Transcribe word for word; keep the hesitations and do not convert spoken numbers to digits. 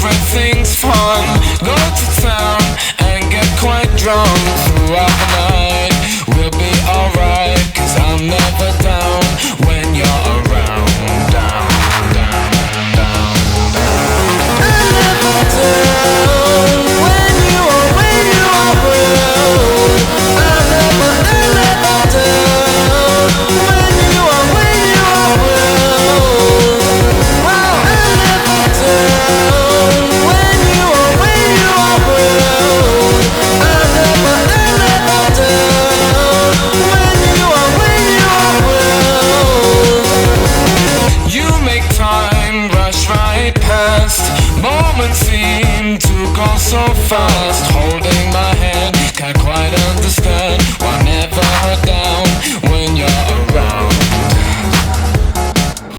everything's fun. Go to town and get quite drunk throughout the night. We'll be alright, cause I'm never down when you're around. Down, down, down, down. I'm never down when you are, when you are around. I'm never, I'm never down when you are, when you are around. Wow, I'm never down when you are, when you are around. I'm never, I'm never down when you are, when you are around. You make time rush right past. Moments seem to go so fast. Holding my hand